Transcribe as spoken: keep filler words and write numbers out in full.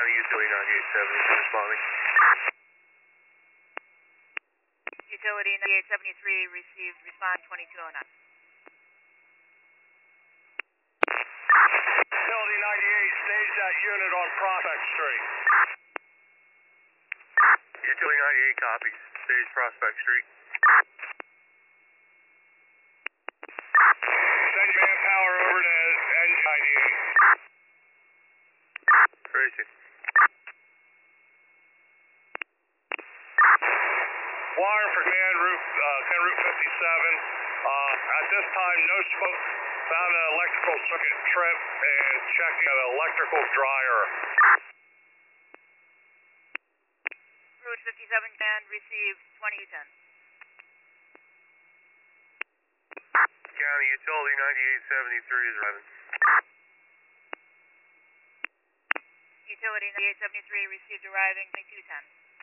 County Utility ninety-eight seventy responding. Utility ninety-eight seventy-three received, respond twenty-two oh nine. Utility ninety-eight, stage that unit on Prospect Street. Utility ninety-eight copies, stage Prospect Street. Send manpower over to N ninety-eight. Tracy. Wire for Can Roof, uh, Can Roof fifty-seven. Uh, at this time, no smoke. Found an electrical circuit trip and checking an electrical dryer. Route fifty-seven can receive twenty ten. County Utility ninety-eight seventy-three is arriving. Utility ninety-eight seventy-three received, arriving twenty-two ten.